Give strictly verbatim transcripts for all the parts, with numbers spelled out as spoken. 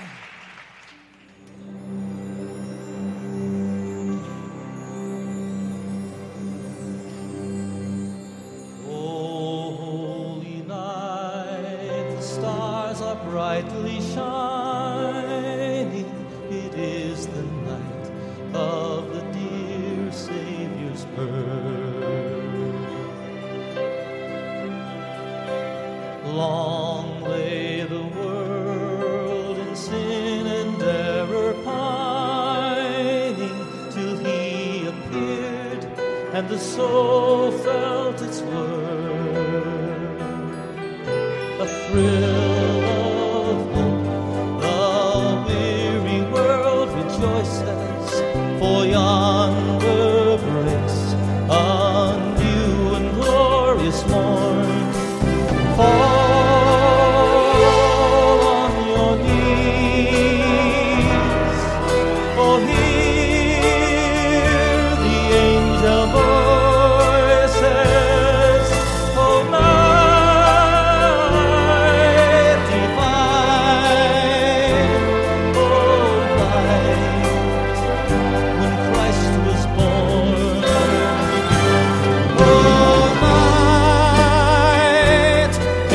Brightly shining, it is the night of the dear Savior's birth. Long lay the world in sin and error pining, till he appeared and the soul felt its worth. A thrill of hope, the weary world rejoices, for yonder breaks a new and glorious morn. Fall on your knees, oh hear the angel voices, oh night divine, oh night when Christ was born, oh night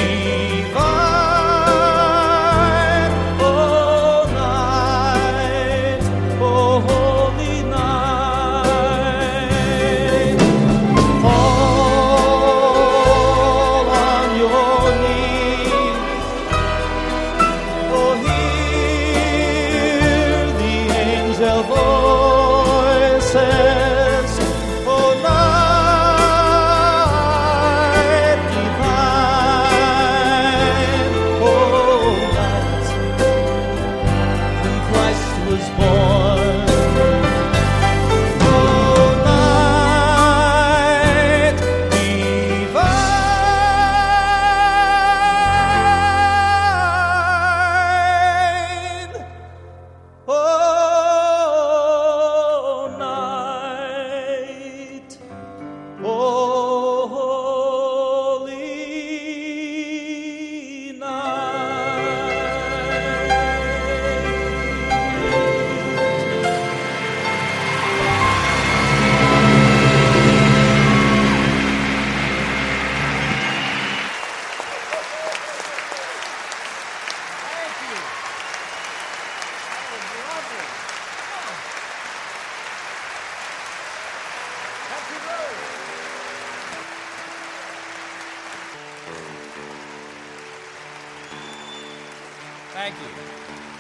divine, oh night, oh holy night. Fall on your knees, oh hear the angel voices, oh night divine, oh night when Christ was born, oh night divine, oh night, oh holy Thank you.